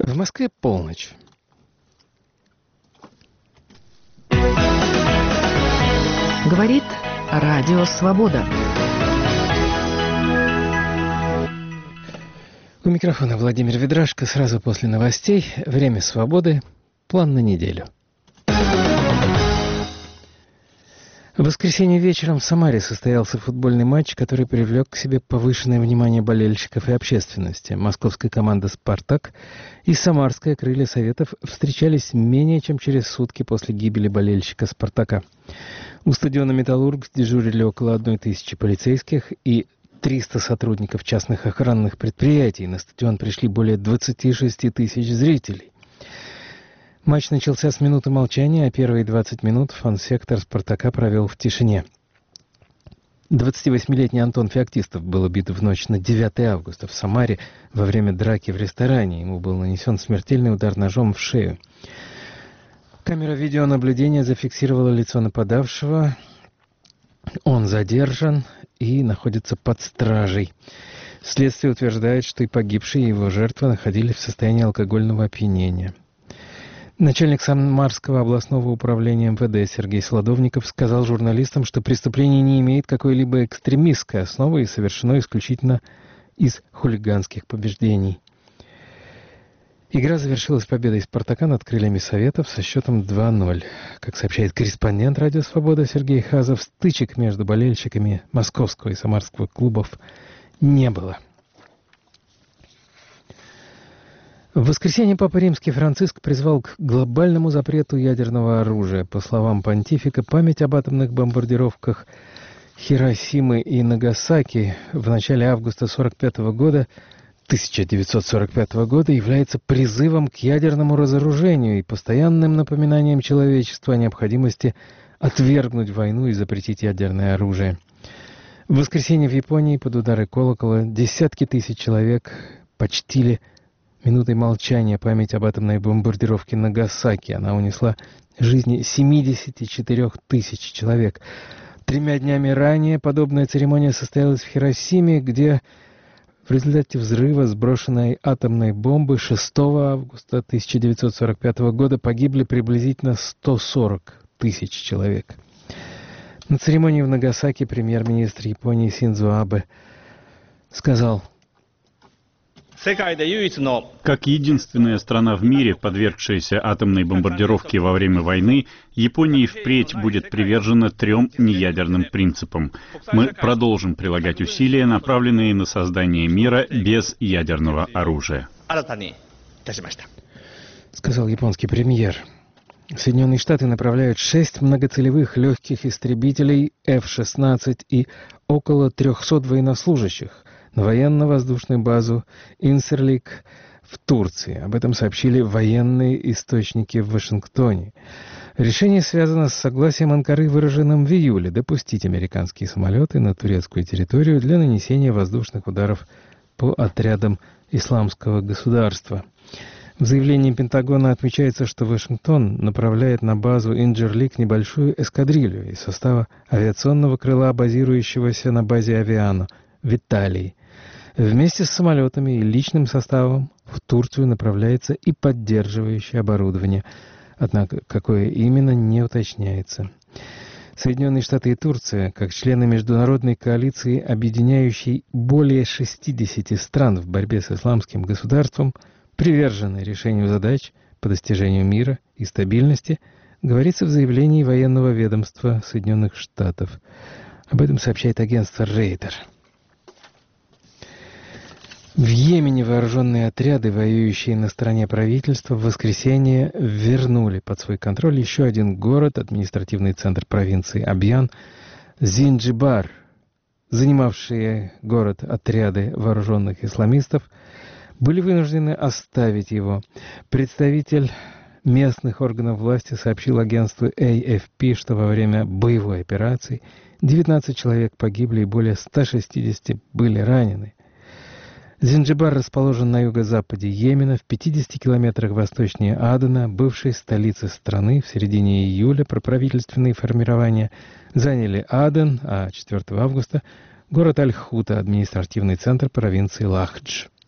В Москве полночь. Говорит Радио Свобода. У микрофона Владимир Ведрашко. Сразу после новостей. Время свободы. План на неделю. В воскресенье вечером в Самаре состоялся футбольный матч, который привлек к себе повышенное внимание болельщиков и общественности. Московская команда «Спартак» и самарская «Крылья Советов» встречались менее чем через сутки после гибели болельщика «Спартака». У стадиона «Металлург» дежурили около 1000 полицейских и 300 сотрудников частных охранных предприятий. На стадион пришли более 26 тысяч зрителей. Матч начался с минуты молчания, а первые 20 минут фан-сектор «Спартака» провел в тишине. 28-летний Антон Феоктистов был убит в ночь на 9 августа в Самаре во время драки в ресторане. Ему был нанесен смертельный удар ножом в шею. Камера видеонаблюдения зафиксировала лицо нападавшего. Он задержан и находится под стражей. Следствие утверждает, что и погибший, и его жертва находились в состоянии алкогольного опьянения. Начальник Самарского областного управления МВД Сергей Солодовников сказал журналистам, что преступление не имеет какой-либо экстремистской основы и совершено исключительно из хулиганских побуждений. Игра завершилась победой «Спартака» над «Крыльями Советов» со счетом 2-0. Как сообщает корреспондент «Радио Свобода» Сергей Хазов, стычек между болельщиками московского и самарского клубов не было. В воскресенье Папа Римский Франциск призвал к глобальному запрету ядерного оружия. По словам понтифика, память об атомных бомбардировках Хиросимы и Нагасаки в начале августа 1945 года является призывом к ядерному разоружению и постоянным напоминанием человечеству о необходимости отвергнуть войну и запретить ядерное оружие. В воскресенье в Японии под удары колокола десятки тысяч человек почтили минутой молчания память об атомной бомбардировке Нагасаки. Она унесла жизни 74 тысяч человек. 3 днями ранее подобная церемония состоялась в Хиросиме, где в результате взрыва сброшенной атомной бомбы 6 августа 1945 года погибли приблизительно 140 тысяч человек. На церемонии в Нагасаки премьер-министр Японии Синдзо Абе сказал: как единственная страна в мире, подвергшаяся атомной бомбардировке во время войны, Япония впредь будет привержена 3 неядерным принципам. Мы продолжим прилагать усилия, направленные на создание мира без ядерного оружия. Сказал японский премьер. Соединенные Штаты направляют 6 многоцелевых легких истребителей F-16 и около 300 военнослужащих на военно-воздушную базу Инсерлик в Турции. Об этом сообщили военные источники в Вашингтоне. Решение связано с согласием Анкары, выраженным в июле, допустить американские самолеты на турецкую территорию для нанесения воздушных ударов по отрядам исламского государства. В заявлении Пентагона отмечается, что Вашингтон направляет на базу Инджерлик небольшую эскадрилью из состава авиационного крыла, базирующегося на базе Авиано в Италии. Вместе с самолетами и личным составом в Турцию направляется и поддерживающее оборудование. Однако, какое именно, не уточняется. Соединенные Штаты и Турция, как члены международной коалиции, объединяющей более 60 стран в борьбе с исламским государством, привержены решению задач по достижению мира и стабильности, говорится в заявлении военного ведомства Соединенных Штатов. Об этом сообщает агентство Рейтер. В Йемене вооруженные отряды, воюющие на стороне правительства, в воскресенье вернули под свой контроль еще один город, административный центр провинции Абьян, Зинджибар. Занимавшие город отряды вооруженных исламистов были вынуждены оставить его. Представитель местных органов власти сообщил агентству AFP, что во время боевой операции 19 человек погибли и более 160 были ранены. Зинджибар расположен на юго-западе Йемена, в 50 километрах восточнее Адена, бывшей столицы страны. В середине июля проправительственные формирования заняли Аден, а 4 августа — город Аль-Хута, административный центр провинции Лахдж.